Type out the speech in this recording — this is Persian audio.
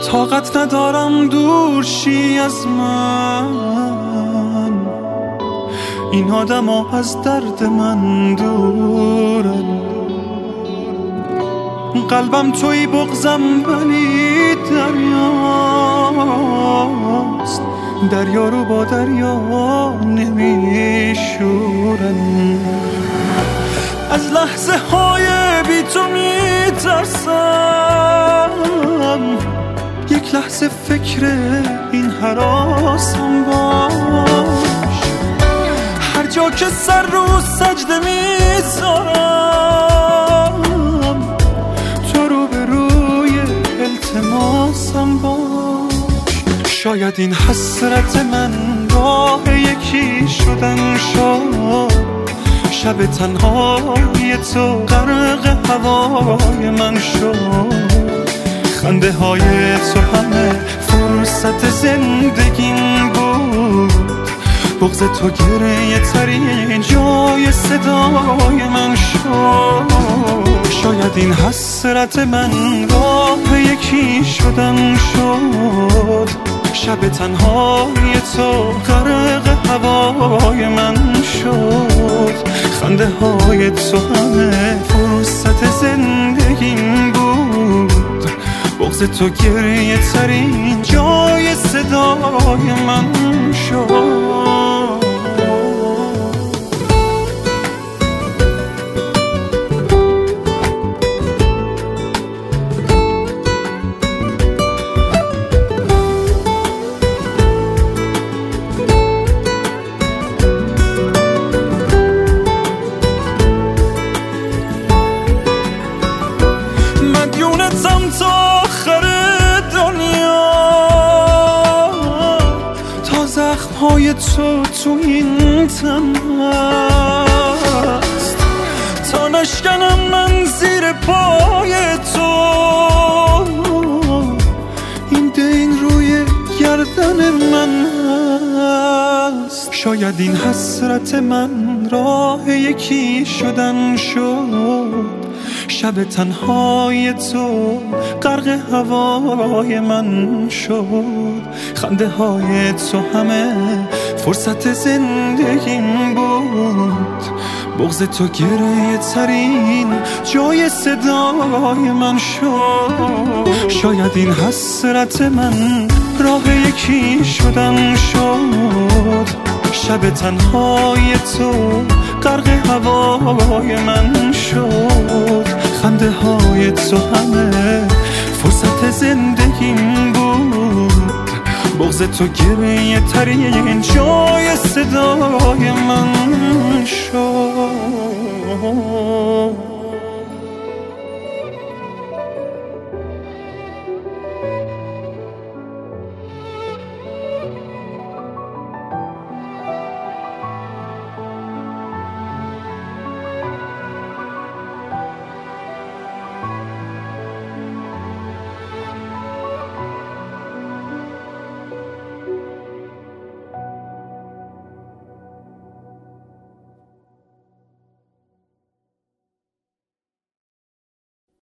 طاقت ندارم دور شی از من. این آدم ها از درد من دورن. قلبم توی بغزم ولی دریاست. دریا رو با دریا نمیشورن. از لحظه های بی تو میترسم. یک لحظه فکر این هراسم باش. هر جا که سر رو سجده میذارم تو رو به روی التماسم باش. شاید این حسرت من راه یکی شدن شد. شب تنهای تو غرق هوای من شد. خنده های تو همه فرصت زندگیم بود. بغض تو گریه ترین جای صدای من شد. شاید این حسرت من راه یکی شدن شد. شب تنهای تو غرق هوای من شد. خنده های تو همه فرصت زندگیم بود. بغض تو گریه ترین جای صدای من شد. مدیونتم تا آخر دنیا. تا زخمهای تو این تن هست. تا نشکنم من زیر پای تو. این دین روی گردن من هست. شاید این حسرت من راه یکی شدن شد. شب تنهای تو غرق هوای من شد. خنده های تو همه فرصت زندگیم بود. بغض تو گریه ترین جای صدای من شد. شاید این حسرت من راه یکی شدن شد. شب تنهای تو غرق هوای من شد. خنده های تو همه فرصت زندگیم بود. بغض تو گریه ترین جای صدای من شد.